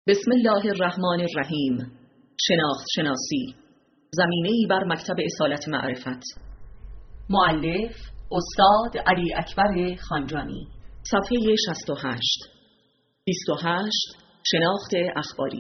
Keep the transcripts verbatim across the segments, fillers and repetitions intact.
بسم الله الرحمن الرحیم. شناخت شناسی، زمینه‌ای بر مکتب اصالت معرفت. مؤلف استاد علی اکبر خانجانی. صفحه شصت و هشت. بیست و هشت. شناخت اخباری.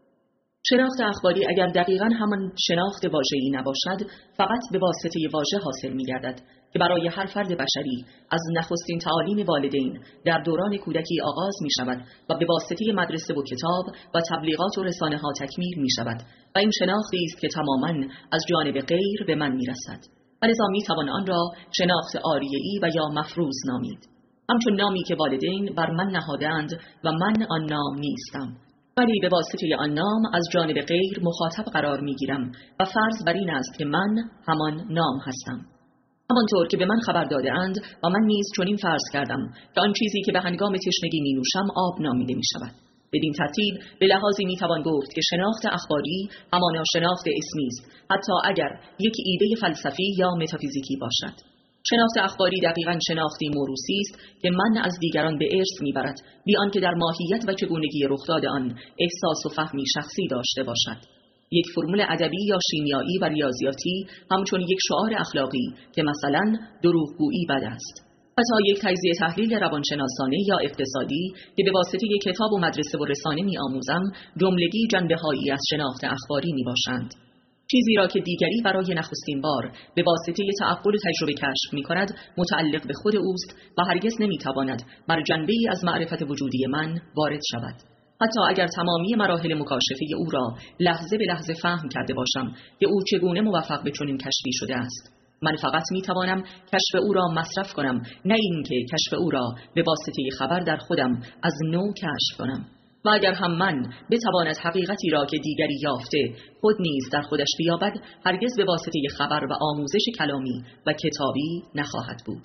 شناخت اخباری اگر دقیقاً همان شناخت واژه‌ای نباشد، فقط به واسطه واژه حاصل می‌گردد که برای هر فرد بشری از نخستین تعالیم والدین در دوران کودکی آغاز می‌شود و به واسطه مدرسه و کتاب و تبلیغات و رسانه‌ها تکمیل می‌شود و این شناختی است که تماماً از جانب غیر به من می‌رسد و لذا می‌توان آن را شناخت عاریه‌ای و یا مفروض نامید، همچون نامی که والدین بر من نهادند و من آن نام نیستم، ولی به واسطه آن نام از جانب غیر مخاطب قرار می‌گیرم و فرض بر این است که من همان نام هستم. همانطور که به من خبر داده اند و من نیز چنین فرض کردم که آن چیزی که به هنگام تشنگی می نوشم آب نامیده می شود. بدین ترتیب به لحاظی می توان گفت که شناخت اخباری همانا شناخت اسمی است، حتی اگر یک ایده فلسفی یا متافیزیکی باشد. شناخت اخباری دقیقاً شناختی موروثی است که من از دیگران به ارث میبرد، بی آنکه در ماهیت و چگونگی رخداد آن احساس و فهمی شخصی داشته باشد. یک فرمول ادبی یا شیمیایی و ریاضیاتی همچون یک شعار اخلاقی که مثلا دروغگویی بد است. حتی یک تجزیه تحلیل روانشناسانه یا اقتصادی که به واسطه یک کتاب و مدرسه و رسانه می آموزم جملگی جنبه‌هایی از شناخت اخباری می باشند. چیزی را که دیگری برای نخستین بار به واسطه تعقل و تجربه کشف می کند متعلق به خود اوست و هرگز نمی تواند بر جنبه‌ای از معرفت وجودی من وارد شود. حتی اگر تمامی مراحل مکاشفه او را لحظه به لحظه فهم کرده باشم که او چگونه موفق به چنین کشفی شده است، من فقط می توانم کشف او را مصرف کنم، نه اینکه کشف او را به واسطه خبر در خودم از نو کشف کنم. و اگر هم من بتواند حقیقتی را که دیگری یافته خود نیز در خودش بیابد، هرگز به واسطه خبر و آموزش کلامی و کتابی نخواهد بود.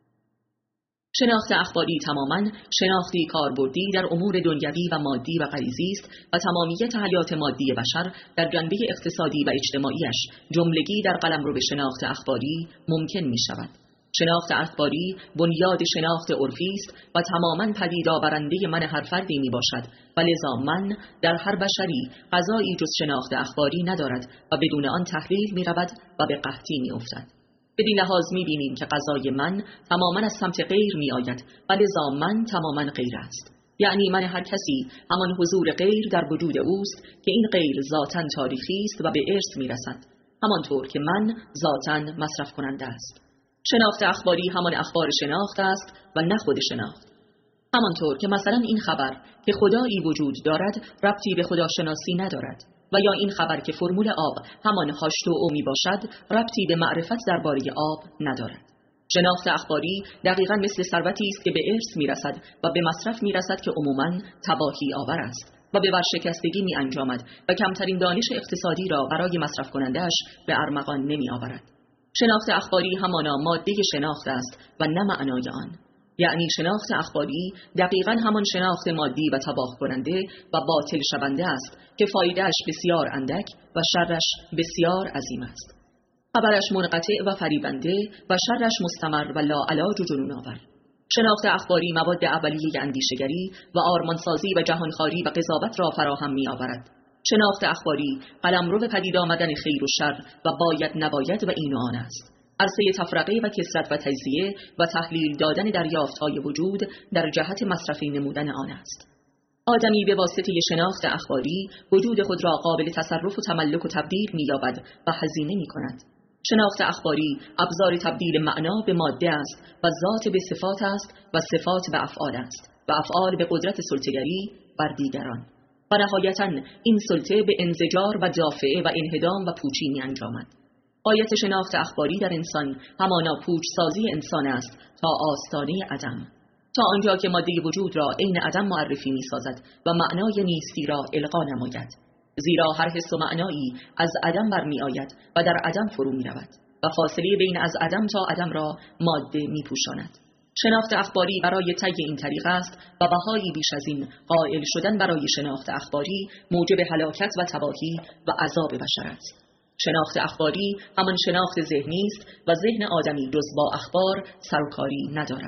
شناخت اخباری تماماً شناختی کاربردی در امور دنیوی و مادی و غریزی است و تمامیت حیات مادی بشر در جنبه اقتصادی و اجتماعیش جملگی در قلمرو شناخت اخباری ممکن می شود. شناخت اخباری بنیاد شناخت عرفی است و تماماً پدید آورنده من هر فردی می باشد و لذا من در هر بشری غذایی جز شناخت اخباری ندارد و بدون آن تحلیل می رود و به قحطی می افتد. بدین لحاظ می بینیم که غذای من تماماً از سمت غیر می آید و لذا من تماماً غیر است. یعنی من هر کسی همان حضور غیر در وجود اوست که این غیر ذاتاً تاریخی است و به ارث می رسد، همانطور که من ذاتاً مصرف کننده است. شناخت اخباری همان اخبار شناخت است و نه خود شناخت. همانطور که مثلا این خبر که خدایی وجود دارد ربطی به خداشناسی ندارد و یا این خبر که فرمول آب همان هاش تو او می باشد ربطی به معرفت درباره آب ندارد. شناخت اخباری دقیقاً مثل ثروتی است که به ارث می رسد و به مصرف می رسد که عموماً تباهی آور است و به ورشکستگی می انجامد و کمترین دانش اقتصادی را برای مصرف کنندش به ارمغان نمی آورد. شناخت اخباری همانا ماده شناخت است و نه معنای آن. یعنی شناخت اخباری دقیقاً همان شناخت مادی و تباه کننده و باطل شونده است که فایدهش بسیار اندک و شرش بسیار عظیم است. خبرش منقطع و فریبنده و شرش مستمر و لاعلاج و جنون آور. شناخت اخباری مواد اولیه اندیشگری و آرمانسازی و جهانخواری و قضاوت را فراهم می آورد. شناخت اخباری قلمرو پدید آمدن خیر و شر و باید نباید و این و آن است. عرصه تفرقه و کثرت و تجزیه و تحلیل دادن دریافت‌های وجود در جهت مصرفی نمودن آن است. آدمی به واسطه شناخت اخباری وجود خود را قابل تصرف و تملک و تبدیل می‌یابد و هزینه می‌کند. شناخت اخباری ابزار تبدیل معنا به ماده است و ذات به صفات است و صفات به افعال است و افعال به قدرت سلطه‌گری بر دیگران. و نهایتاً این سلطه به انزجار و دافعه و انهدام و پوچی می انجامد. غایت شناخت اخباری در انسان همانا پوچ سازی انسان است تا آستانه عدم، تا آنجا که ماده وجود را عین عدم معرفی می سازد و معنای نیستی را القا نماید، زیرا هر حس و معنایی از عدم برمی آید و در عدم فرو می رود و فاصله بین از عدم تا عدم را ماده می پوشاند. شناخت اخباری برای طی این طریق است و بهایی بیش از این قائل شدن برای شناخت اخباری موجب هلاکت و تباهی و عذاب بشر است. شناخت اخباری همان شناخت ذهنی است و ذهن آدمی جز با اخبار سروکاری ندارد.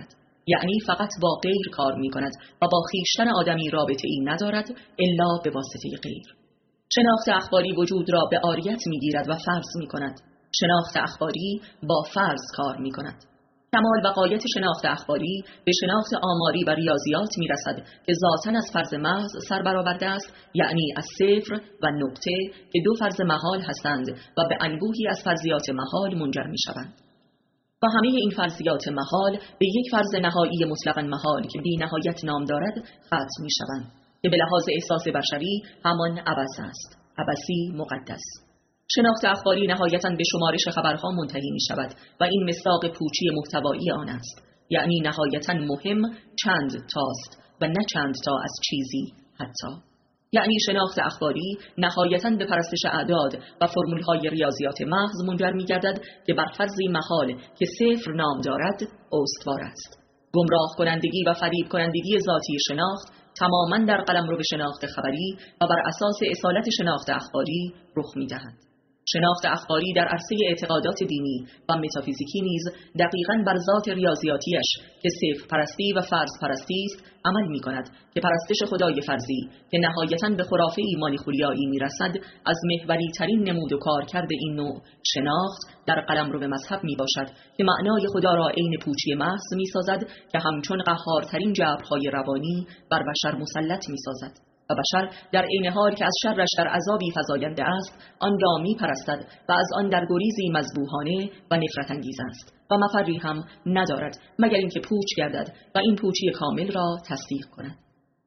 یعنی فقط با غیر کار می کند و با خویشتن آدمی رابطه ای ندارد الا به واسطه غیر. شناخت اخباری وجود را به عاریت می گیرد و فرض می کند. شناخت اخباری با فرض کار می کند. کمال و غایت شناخت اخباری به شناخت آماری و ریاضیات می رسد که ذاتاً از فرض محض سر برآورده است، یعنی از صفر و نقطه که دو فرض محال هستند و به انبوهی از فرضیات محال منجر می شوند. و همه این فرضیات محال به یک فرض نهایی مطلقاً محال که بی نهایت نام دارد ختم می شوند که به لحاظ احساس بشری همان عبث است، عبثی مقدس. شناخت اخباری نهایتاً به شمارش خبرها منتهی می شود و این مصداق پوچی محتوایی آن است، یعنی نهایتاً مهم چند تاست و نه چند تا از چیزی حتی. یعنی شناخت اخباری نهایتاً به پرستش اعداد و فرمولهای ریاضیات محض منجر می گردد که بر فرضی محال که صفر نام دارد استوار است. گمراه کنندگی و فریب کنندگی ذاتی شناخت تماماً در قلمرو شناخت خبری و بر اساس اصالت شناخت اخباری رخ می دهد. شناخت اخباری در عرصه اعتقادات دینی و متافیزیکی نیز دقیقاً بر ذات ریاضیاتیش که صفر پرستی و فرض پرستی است عمل می کند که پرستش خدای فرضی که نهایتاً به خرافه ایمانی خولیایی می رسد از محوری ترین نمود و کار کرده این نوع شناخت در قلمرو مذهب می باشد که معنای خدا را عین پوچی محض می سازد که همچون قهارترین جبرهای روانی بر بشر مسلط می سازد. و بشر در عین حال که از شرش در عذابی فزاینده است آن را می پرستد و از آن در گریزی مذبوحانه و نفرت انگیز است و مفری هم ندارد مگر اینکه پوچ گردد و این پوچی کامل را تصدیق کند.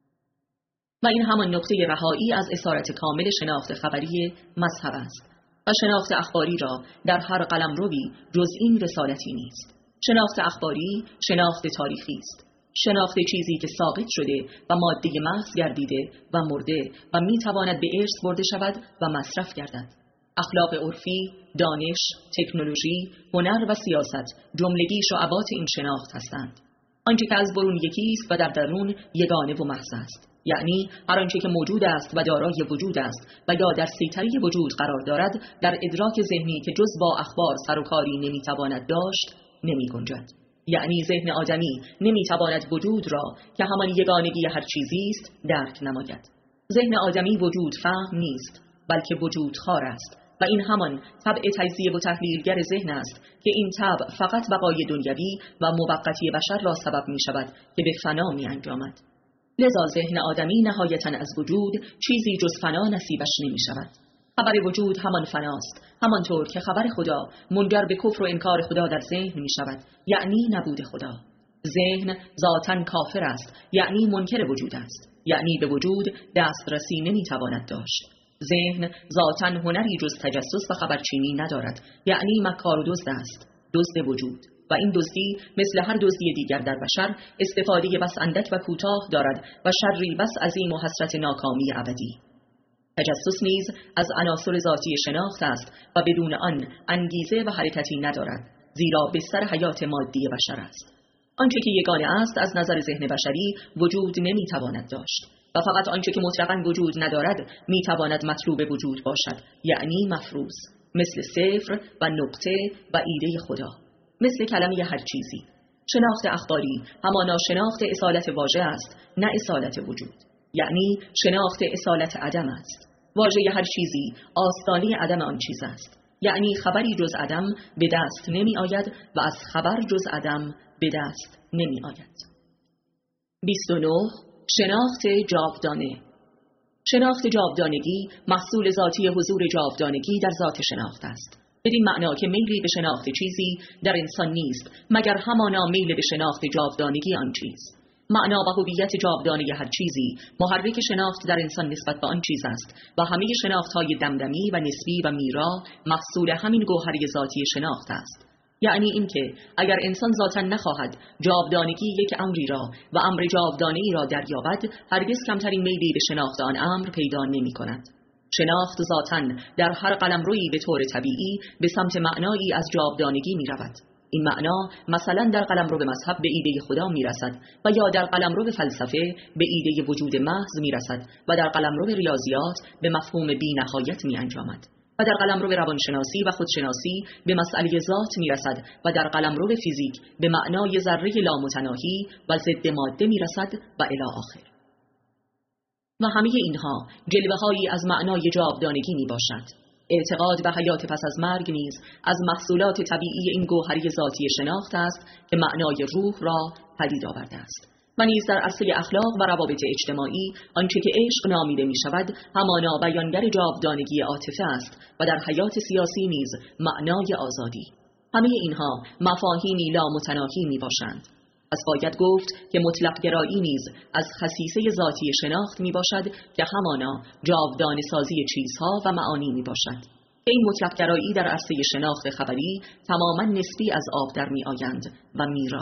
و این همان نقطه رهایی از اسارت کامل شناخت خبری مذهب است و شناخت اخباری را در هر قلمروی جز این رسالتی نیست. شناخت اخباری شناخت تاریخی است، شناخت چیزی که ساقط شده و ماده محض گردیده و مرده و میتواند به ارث برده شود و مصرف گردد. اخلاق عرفی، دانش، تکنولوژی، هنر و سیاست جملگی شعبات این شناخت هستند. آنچه که از برون یکی است و در درون یگانه و محض است، یعنی هر آنچه که موجود است و دارای وجود است و یا در سیطره وجود قرار دارد در ادراک ذهنی که جز با اخبار سر و کاری نمیتواند داشت نمی گنجد. یعنی ذهن آدمی نمیتواند وجود را که همان یگانگی هر چیزی است درک نماید. ذهن آدمی وجود فهم نیست بلکه وجود خوار است و این همان طبع تجزیه و تحلیلگر ذهن است که این طبع فقط بقای دنیوی و موقتی بشر را سبب می شود که به فنا می انجامد. لذا ذهن آدمی نهایتاً از وجود چیزی جز فنا نصیبش نمی شود. خبر وجود همان فناست، همانطور که خبر خدا منجر به کفر و انکار خدا در ذهن می شود، یعنی نبود خدا. ذهن ذاتاً کافر است، یعنی منکر وجود است، یعنی به وجود دسترسی نمی تواند داشت. ذهن ذاتاً هنری جز تجسس و خبرچینی ندارد، یعنی مکار و دزد است، دزد وجود. و این دزدی مثل هر دزدی دیگر در بشر استفاده بس اندک و کوتاه دارد و شری بس عظیم و حسرت ناکامی ابدی. تجسس نیز از عناصر ذاتی شناخت است و بدون آن انگیزه و حرکتی ندارد، زیرا بستر حیات مادی بشر است. آنچه که یگانه است از نظر ذهن بشری وجود نمیتواند داشت و فقط آنچه که مطلقاً وجود ندارد میتواند مطلوب وجود باشد، یعنی مفروض، مثل صفر و نقطه و ایده خدا، مثل کلمه هر چیزی. شناخت اخباری همانا شناخت اصالت واژه است، نه اصالت وجود، یعنی شناخت اصالت عدم است. واژه هر چیزی آستانه عدم آن چیز است، یعنی خبری جز عدم به دست نمی آید و از خبر جز عدم به دست نمی آید. بیست و نه. شناخت جاودانه. شناخت جاودانگی محصول ذاتی حضور جاودانگی در ذات شناخت است. بدین معنا که میلی به شناخت چیزی در انسان نیست مگر همانا میل به شناخت جاودانگی آن چیز. معنا و هویت جاودانه هر چیزی محرک شناخت در انسان نسبت به آن چیز است و همه شناخت‌های دمدمی و نسبی و میرا محصول همین گوهری ذاتی شناخت است. یعنی اینکه اگر انسان ذاتاً نخواهد جاودانگی یک امری را و امر جاودانه‌ای را دریابد، هرگز کمترین میلی به شناخت آن امر پیدا نمی‌کند. شناخت ذاتاً در هر قلمرویی به طور طبیعی به سمت معنایی از جاودانگی می‌رود. این معنا مثلا در قلمرو مذهب به ایده خدا میرسد و یا در قلمرو فلسفه به ایده وجود محض میرسد و در قلمرو ریاضیات به مفهوم بی نهایت می انجامد. و در قلمرو روانشناسی و خودشناسی به مسئله ذات میرسد و در قلمرو فیزیک به معنای ذره لامتناهی و ضد ماده میرسد و الی آخر. و همه اینها جلوه‌هایی از معنای جاودانگی میباشد. اعتقاد به حیات پس از مرگ نیز از محصولات طبیعی این گوهری ذاتی شناخت است که معنای روح را پدید آورده است. و نیز در عرصه اخلاق و روابط اجتماعی آنچه که عشق نامیده می شود همانا بیانگر جاودانگی عاطفه است و در حیات سیاسی نیز معنای آزادی. همه اینها مفاهیمی لامتناهی می باشند. پس باید گفت که مطلق گرایی نیز از خصیصه ذاتی شناخت می باشد که همانا جاودانه سازی چیزها و معانی می باشد. این مطلق گرایی در عرصه شناخت خبری تماما نسبی از آب در می آیند و میرا.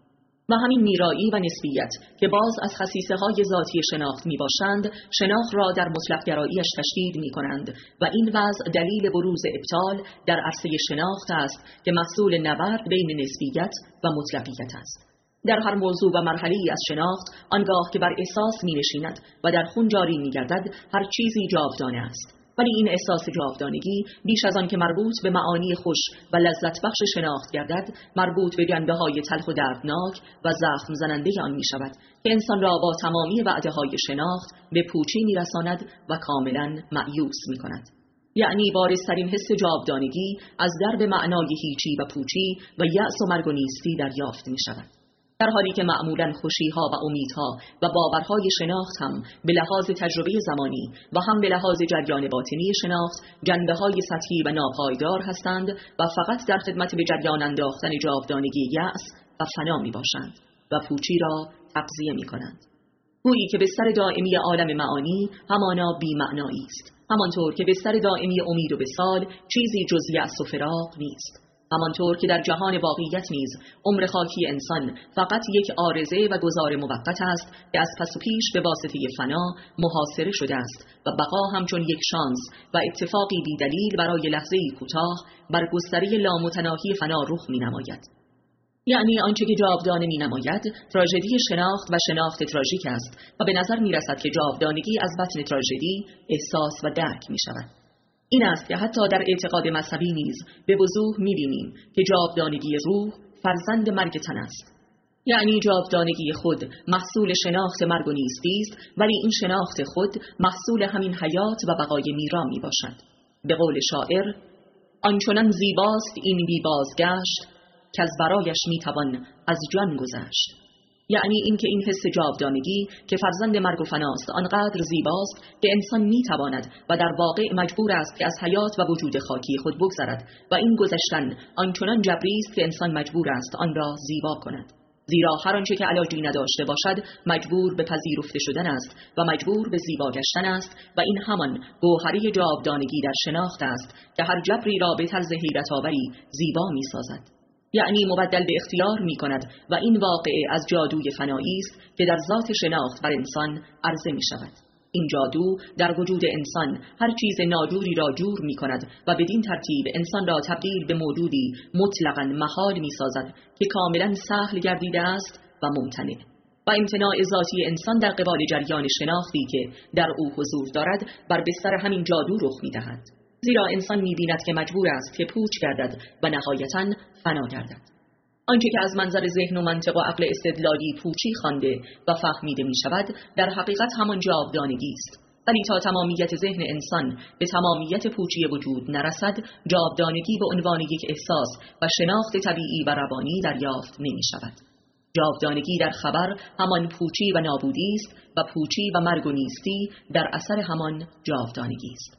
و همین میرایی و نسبیت که باز از خصیصه های ذاتی شناخت می باشند شناخت را در مطلق گراییش تشدید می کنند و این وضع دلیل بروز ابطال در عرصه شناخت است که محصول نبرد بین نسبیت و مطلقیت است. در هر موضوع و مرحله‌ای از شناخت آنگاه که بر احساس می نشیند و در خون جاری می گردد هر چیزی جاودانه است. ولی این احساس جاودانگی بیش از آن که مربوط به معانی خوش و لذت بخش شناخت گردد مربوط به جنبه‌های تلخ و دردناک و زخم زننده آن می شود که انسان را با تمامی وعده‌های شناخت به پوچی می رساند و کاملا مأیوس می کند. یعنی بارزترین حس جاودانگی از درد معنای هیچی و پوچی و یأس و مرگ و نیستی دریافت می شود. در حالی که معمولاً خوشی‌ها و امیدها و باورهای شناخت هم به لحاظ تجربه زمانی و هم به لحاظ جریان باطنی شناخت جنبه‌های سطحی و ناپایدار هستند و فقط در خدمت به جریان انداختن جاودانگی یأس و فنا می‌باشند و پوچی را تغذیه می‌کنند. گویی که بستر دائمی عالم معانی همانا بی‌معنایی است، همانطور که بستر دائمی امید و وصال چیزی جز یأس و فراق نیست. همانطور که در جهان واقعیت نیز عمر خاکی انسان فقط یک عارضه و گذار موقت است که از پس و پیش به واسطه فنا محاصره شده است و بقا همچون یک شانس و اتفاقی بی‌دلیل برای لحظه‌ای کوتاه بر گستره لامتناهی فنا رخ می‌نماید. یعنی آنچه که جاودانه می‌نماید تراژدی شناخت و شناخت تراژیک است و به نظر می‌رسد که جاودانگی از بطن تراژدی احساس و درک می‌شود. این است که حتی در اعتقاد مذهبی نیز به وضوح می‌بینیم که جاودانگی روح فرزند مرگ تن است. یعنی جاودانگی خود محصول شناخت مرگ و نیستی است، ولی این شناخت خود محصول همین حیات و بقای میرا میباشد. به قول شاعر: آنچنان زیباست این بی بازگشت که از برایش میتوان از جان گذشت. یعنی اینکه این حس جاودانگی که فرزند مرگ و فناست آنقدر زیباست که انسان میتواند و در واقع مجبور است که از حیات و وجود خاکی خود بگذرد و این گذشتن آنچنان جبری است که انسان مجبور است آن را زیبا کند. زیرا هر آنچه که علاجی نداشته باشد مجبور به پذیرفته شدن است و مجبور به زیبا گشتن است و این همان گوهره جاودانگی در شناخت است که هر جبری را به طرز حیرت آوری زیبا میسازد. یعنی مبدل به اختیار می کند و این واقعه از جادوی فنایی است که در ذات شناخت بر انسان عرضه می شود. این جادو در وجود انسان هر چیز ناجوری را جور می کند و بدین ترتیب انسان را تبدیل به موجودی مطلقاً محال می سازد که کاملاً سهل گردیده است و ممتنع. و امتناع ذاتی انسان در قبال جریان شناختی که در او حضور دارد بر بستر همین جادو رخ می دهد. زیرا انسان می‌بیند که مجبور است که پوچ گردد و نهایتاً فنا گردد. آنچه که از منظر ذهن و منطق و عقل استدلالی پوچی خوانده و فهمیده می‌شود در حقیقت همان جاودانگی است. ولی تا تمامیت ذهن انسان به تمامیت پوچی وجود نرسد جاودانگی به عنوان یک احساس و شناخت طبیعی و روانی دریافت نمی‌شود. جاودانگی در خبر همان پوچی و نابودی است و پوچی و مرگ و نیستی در اثر همان جاودانگی است.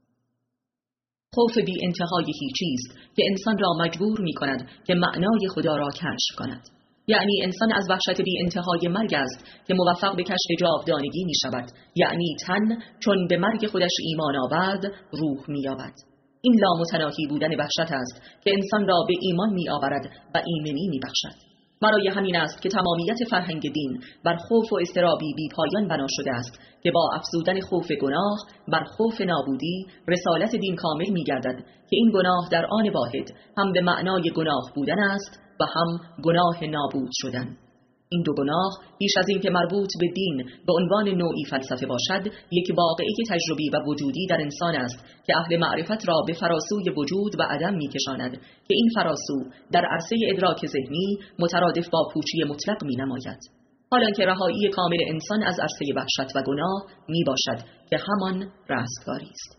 خوف بی انتهای هیچی است که انسان را مجبور می کند که معنای خدا را کشف کند. یعنی انسان از وحشت بی انتهای مرگ است که موفق به کشف جاودانگی می شود. یعنی تن چون به مرگ خودش ایمان آورد روح می یابد. این لامتناهی بودن وحشت است که انسان را به ایمان می آورد و ایمنی می بخشد. برای همین است که تمامیت فرهنگ دین بر خوف و اضطرابی بی پایان بنا شده است که با افزودن خوف گناه بر خوف نابودی رسالت دین کامل می گردد که این گناه در آن واحد هم به معنای گناه بودن است و هم گناه نابود شدن. این دو گناه بیش از این که مربوط به دین به عنوان نوعی فلسفه باشد، یک واقعه تجربی و وجودی در انسان است که اهل معرفت را به فراسوی وجود و عدم می‌کشاند که این فراسو در عرصه ادراک ذهنی مترادف با پوچی مطلق می‌نماید. حالا که رهایی کامل انسان از عرصه وحشت و گناه میباشد که همان رستگاری است.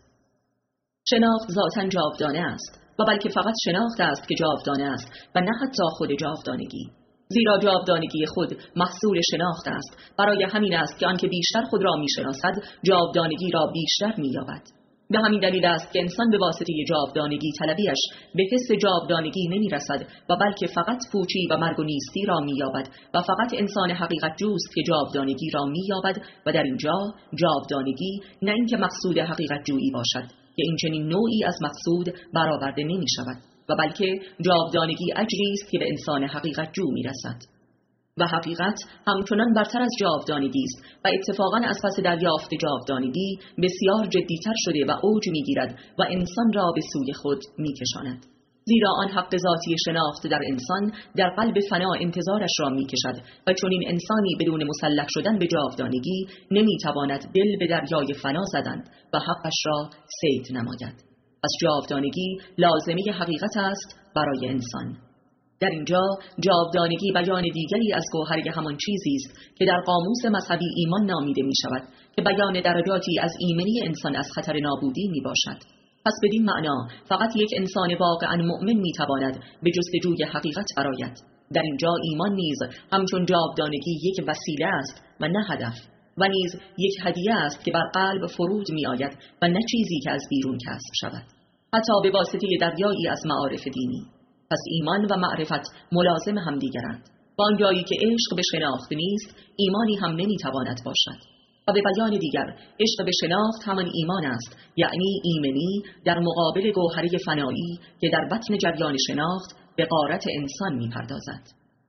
شناخت ذاتاً جاودانه است و بلکه فقط شناخت است که جاودانه است و نه حتی خود جاودانگی. زیرا جاودانگی خود محصول شناخت است. برای همین است که آنکه بیشتر خود را میشناسد جاودانگی را بیشتر مییابد. به همین دلیل است که انسان به واسطه جاودانگی طلبیش به حس جاودانگی نمی رسد و بلکه فقط پوچی و مرگ و نیستی را می یابد و فقط انسان حقیقت جوست که جاودانگی را می یابد و در اینجا جاودانگی نه اینکه مقصود حقیقت جویی باشد که این چنین نوعی از مقصود برآورده نمی شود و بلکه جاودانگی اجری است که به انسان حقیقت جو می رسد. و حقیقت همچنان برتر از جاودانگی است و اتفاقاً از پس دریافت جاودانگی بسیار جدیتر شده و اوج می‌گیرد و انسان را به سوی خود می‌کشاند. زیرا آن حق ذاتی شناخت در انسان در قلب فنا انتظارش را می‌کشد و چون این انسانی بدون مسلح شدن به جاودانگی نمی‌تواند دل به دریای فنا زدن و حقش را صید نماید. پس جاودانگی لازمه حقیقت است برای انسان. در اینجا جاودانگی بیان دیگری از گوهر همان چیزی است که در قاموس مذهبی ایمان نامیده می شود که بیان درجاتی از ایمنی انسان از خطر نابودی می باشد. پس بدین معنا فقط یک انسان واقعا مؤمن می تواند به جستجوی حقیقت برآید. در اینجا ایمان نیز همچون جاودانگی یک وسیله است و نه هدف و نیز یک هدیه است که بر قلب فرود می آید و نه چیزی که از بیرون کسب شود، حتی به واسطه دریایی از معارف دینی. پس ایمان و معرفت ملازم همدیگرند. با آنجایی که عشق به شناخت نیست، ایمانی هم نمیتواند باشد. و به بیان دیگر، عشق به شناخت همان ایمان است، یعنی ایمنی در مقابل گوهره فنایی که در بطن جریان شناخت به غارت انسان میپردازد.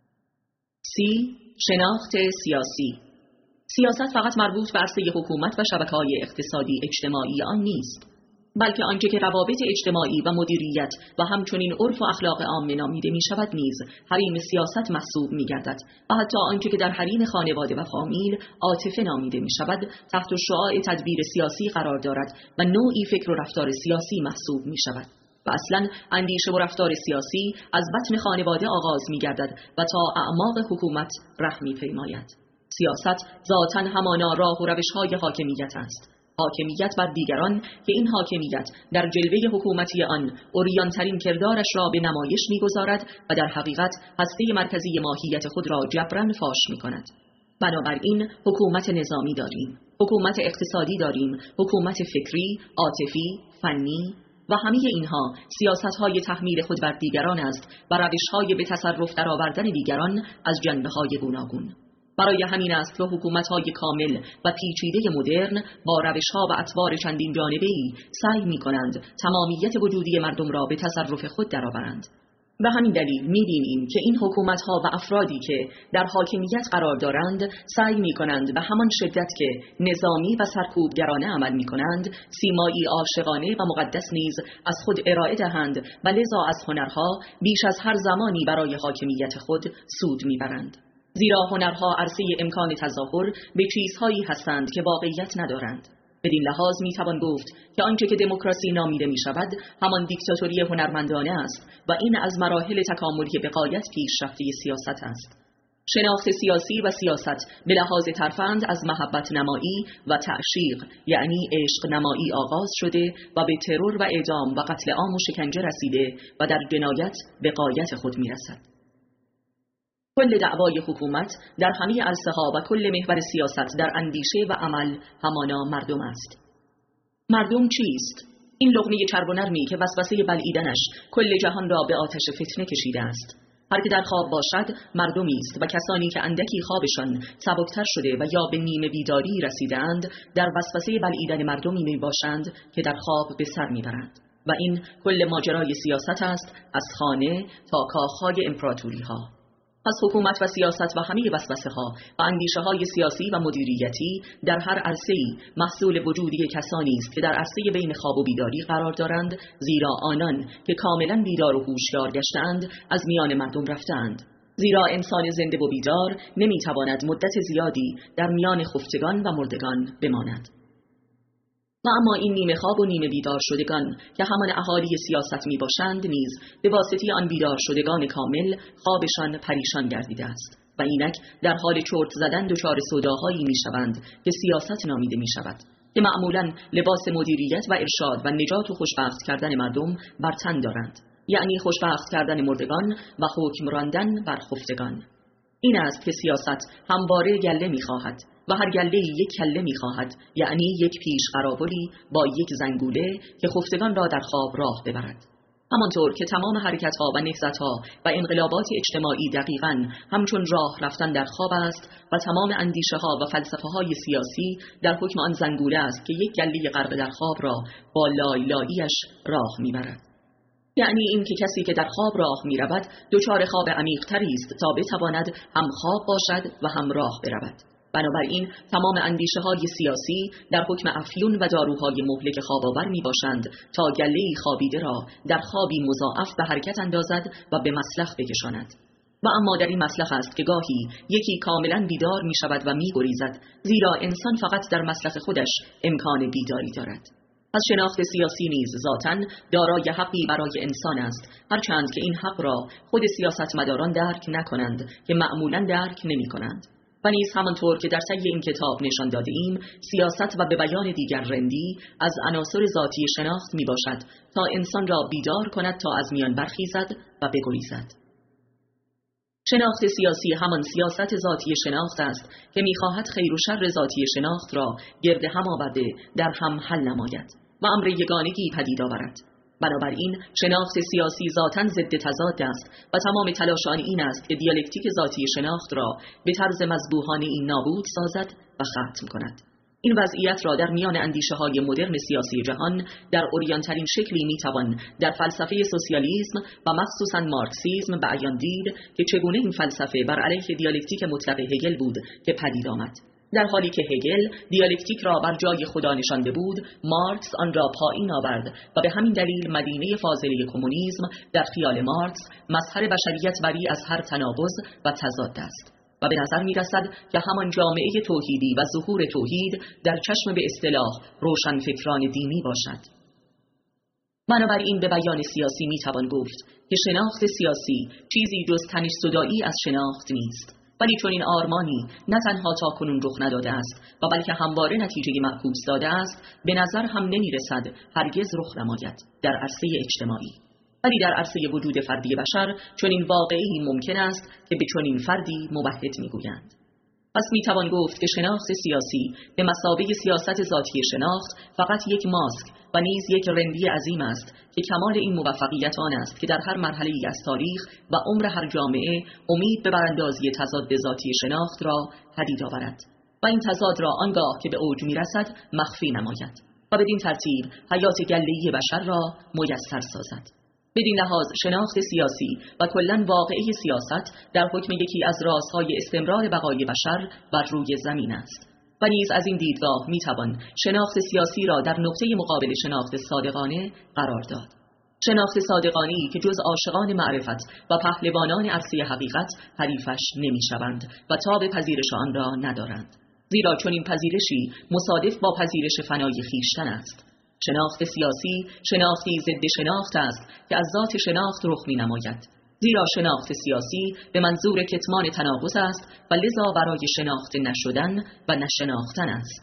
سی. شناخت سیاسی. سیاست فقط مربوط به عرصه حکومت و شبکه‌های اقتصادی اجتماعی آن نیست، بلکه آنچه که روابط اجتماعی و مدیریت و همچنین عرف و اخلاق عامه نامیده می شود نیز حریم سیاست محسوب می گردد و حتی آنچه که در حریم خانواده و فامیل عاطفه نامیده می شود تحت شعاع تدبیر سیاسی قرار دارد و نوعی فکر و رفتار سیاسی محسوب می شود. و اصلا اندیشه و رفتار سیاسی از بطن خانواده آغاز می گردد و تا اعماق حکومت ره می پیماید. سیاست ذاتاً همانا راه و روش‌های حاکمیت است. حاکمیت بر دیگران که این حاکمیت در جلوه حکومتی آن عریان‌ترین کردارش را به نمایش می‌گذارد و در حقیقت هسته مرکزی ماهیت خود را جبراً فاش می‌کند. بنابراین حکومت نظامی داریم، حکومت اقتصادی داریم، حکومت فکری، عاطفی، فنی و همه اینها سیاست‌های تحمیل خود بر دیگران است و روش‌های به تصرف درآوردن دیگران از جنبه‌های گوناگون. برای همین است که حکومت‌های کامل و پیچیده مدرن با روش‌ها و اطوار چندین جانبه‌ای سعی می‌کنند تمامیت وجودی مردم را به تصرف خود درآورند. به همین دلیل می‌بینیم که این حکومت‌ها و افرادی که در حاکمیت قرار دارند سعی می‌کنند به همان شدت که نظامی و سرکوبگرانه عمل می‌کنند، سیمایی عاشقانه و مقدس نیز از خود ارائه دهند و لذا از هنرها بیش از هر زمانی برای حاکمیت خود سود می‌برند. زیرا هنرها عرصه امکان تظاهر به چیزهایی هستند که واقعیت ندارند. بدین لحاظ میتوان گفت که آنچه که دموکراسی نامیده می شود همان دیکتاتوری هنرمندانه است و این از مراحل تکاملی به غایت پیشرفته سیاست است. شناخت سیاسی و سیاست به لحاظ ترفند از محبت نمایی و تعشیق یعنی عشق نمایی آغاز شده و به ترور و اعدام و قتل عام و شکنجه رسیده و در جنایت به غایت خود می رسد. کل دعوای حکومت در همه عرصه‌ها و کل محور سیاست در اندیشه و عمل همانا مردم است. مردم چیست؟ این لقمه چرب و نرمی که وسوسه بلعیدنش کل جهان را به آتش فتنه کشیده است. هر که در خواب باشد مردمی است و کسانی که اندکی خوابشان سبکتر شده و یا به نیمه بیداری رسیدند در وسوسه بلعیدن مردمی می باشند که در خواب به سر میبرند. و این کل ماجرای سیاست است از خانه تا کاخهای امپراتوری ها. پس حکومت و سیاست و همه وسوسه ها و اندیشه های سیاسی و مدیریتی در هر عرصه‌ای محصول وجودی کسانی است که در عرصه بین خواب و بیداری قرار دارند، زیرا آنان که کاملا بیدار و هوشیار گشتند از میان مردم رفتند. زیرا انسان زنده و بیدار نمیتواند مدت زیادی در میان خفتگان و مردگان بماند. و اما این نیمه خواب و نیمه بیدار شدگان که همان اهالی سیاست می باشند نیز به واسطه آن بیدار شدگان کامل خوابشان پریشان گردیده است و اینک در حال چرت زدن دچار سوداهایی می شوند که سیاست نامیده می شود، که معمولاً لباس مدیریت و ارشاد و نجات و خوشبخت کردن مردم بر تن دارند، یعنی خوشبخت کردن مردگان و حکم راندن بر خفتگان. این است که سیاست همواره گله می خواهد و هر گله یک کله می خواهد، یعنی یک پیش قرابلی با یک زنگوله که خفتگان را در خواب راه ببرد. همانطور که تمام حرکت‌ها و نهضت‌ها و انقلابات اجتماعی دقیقاً همچون راه رفتن در خواب است و تمام اندیشه‌ها و فلسفه‌های سیاسی در حکم آن زنگوله است که یک گله غرق در خواب را با لای لایی‌اش راه می‌برد. یعنی این که کسی که در خواب راه می‌رود دچار خواب عمیق‌تری است تا بتواند هم خواب باشد و هم راه برود. بنابراین تمام اندیشه‌های سیاسی در حکم افیون و داروهای مهلک خواب‌آور می‌باشند تا گله‌ای خوابیده را در خوابی مضاعف به حرکت اندازد و به مسلخ بکشاند. و اما در این مسلخ است که گاهی یکی کاملاً بیدار می‌شود و می‌گریزد، زیرا انسان فقط در مسلخ خودش امکان بیداری دارد. پس شناخت سیاسی نیز ذاتاً دارای حقی برای انسان است، هرچند که این حق را خود سیاستمداران درک نکنند که معمولاً درک نمی‌کنند. و نیز همانطور که در طی این کتاب نشان داده ایم، سیاست و به بیان دیگر رندی از عناصر ذاتی شناخت می باشد تا انسان را بیدار کند تا از میان برخیزد و بگریزد. شناخت سیاسی همان سیاست ذاتی شناخت است که می خواهد خیر و شر ذاتی شناخت را گرد هم آورده در هم حل نماید و امر یگانگی پدید آورد. بنابراین شناخت سیاسی ذاتاً ضد تضاد است و تمام تلاش آن این است که دیالکتیک ذاتی شناخت را به طرز مذبوحانه این نابود سازد و ختم کند. این وضعیت را در میان اندیشه‌های مدرن سیاسی جهان در اوریانترین شکلی میتوان در فلسفه سوسیالیسم و مخصوصاً مارکسیسم بیان دید که چگونه این فلسفه بر علیه دیالکتیک مطلق هگل بود که پدید آمد. در حالی که هگل دیالکتیک را بر جای خدا نشانده بود، مارکس آن را پایین آورد و به همین دلیل مدینه فاضله کمونیسم در خیال مارکس مظهر بشریت بری از هر تناقض و تضاد است و به نظر می رسد که همان جامعه توحیدی و ظهور توحید در چشم به اصطلاح روشنفکران دینی باشد. بنابراین به بیان سیاسی می توان گفت که شناخت سیاسی چیزی جز تنش زدایی از شناخت نیست، ولی چون این آرمانی نه تنها تا کنون رخ نداده است و بلکه همواره نتیجه معکوس داده است، به نظر هم نمی رسد هرگز رخ نماید در عرصه اجتماعی. ولی در عرصه وجود فردی بشر چون این واقعی ممکن است که به چنین فردی موحد میگویند. پس می توان گفت که شناخت سیاسی به مثابه سیاست ذاتی شناخت فقط یک ماسک و نیز یک رندی عظیم است که کمال این موفقیت آن است که در هر مرحله‌ای از تاریخ و عمر هر جامعه امید به براندازی تضاد ذاتی شناخت را پدید آورد و این تضاد را آنگاه که به اوج میرسد مخفی نماید و بدین ترتیب حیات گله‌ای بشر را میسر سازد. بدین لحاظ شناخت سیاسی و کلاً واقعی سیاست در حکم یکی از رازهای استمرار بقای بشر بر روی زمین است و نیز از این دیدگاه میتوان شناخت سیاسی را در نقطه مقابل شناخت صادقانه قرار داد. شناخت صادقانه‌ای که جز عاشقان معرفت و پهلوانان عرصه حقیقت حریفش نمیشوند و تاب پذیرش آن را ندارند، زیرا چون این پذیرشی مصادف با پذیرش فنای خویشتن است. شناخت سیاسی شناختی ضد شناخت است که از ذات شناخت رخ می نماید، زیرا شناخت سیاسی به منظور کتمان تناقض است و لذا برای شناخت نشدن و نشناختن است.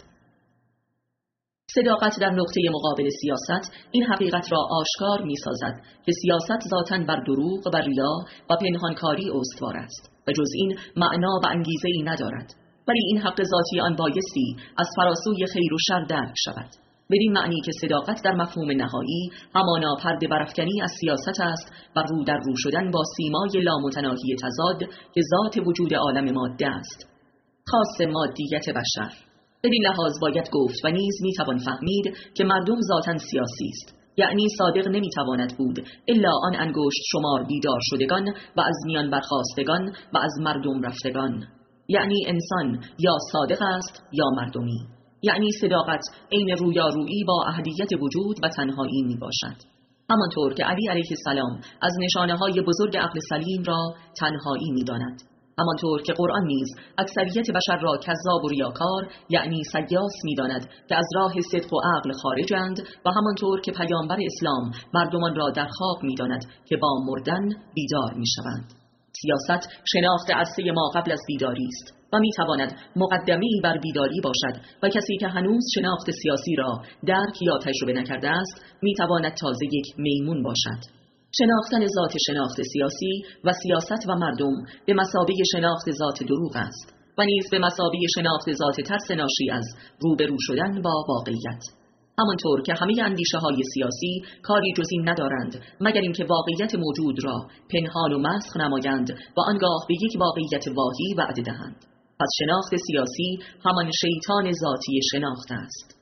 صداقت در نقطه مقابل سیاست این حقیقت را آشکار می سازد که سیاست ذاتاً بر دروغ و ریا و پنهانکاری استوار است و جز این معنا و انگیزه‌ای ندارد، ولی این حق ذاتی آن بایستی از فراسوی خیر و شر درک شود، بدین معنی که صداقت در مفهوم نهایی همانا پرده برافکنی از سیاست است و رو در رو شدن با سیمای لامتناهی تضاد که ذات وجود عالم ماده است، خاص مادیت بشر. بدین لحاظ باید گفت و نیز میتوان فهمید که مردم ذاتاً سیاسی است، یعنی صادق نمیتواند بود الا آن انگشت شمار بیدار شدگان و از میان برخاستگان و از مردم رفتگان، یعنی انسان یا صادق است یا مردمی، یعنی صداقت عین رویارویی با احدیت وجود و تنهایی می باشد. همانطور که علی علیه السلام از نشانه‌های بزرگ عقل سلیم را تنهایی می‌داند. همانطور که قرآن نیز اکثریت بشر را کذاب و ریاکار یعنی سیاس می‌داند که از راه صدق و عقل خارجند و همانطور که پیامبر اسلام مردمان را در خواب می‌داند که با مردن بیدار می‌شوند. سیاست شناخت عرصه ما قبل از بیداری است و می‌تواند مقدمه‌ای بر بیداری باشد و کسی که هنوز شناخت سیاسی را درک یا تجربه نکرده است می‌تواند تازه یک میمون باشد. شناختن ذات شناخت سیاسی و سیاست و مردم به مثابه شناخت ذات دروغ است و نیز به مثابه شناخت ذات ترس ناشی از روبرو شدن با واقعیت. همانطور که همه اندیشه های سیاسی کاری جز این ندارند مگر اینکه واقعیت موجود را پنهان و مسخ نمایند و آنگاه به یک واقعیت واهی وعده دهند. پس شناخت سیاسی همان شیطان ذاتی شناخت است.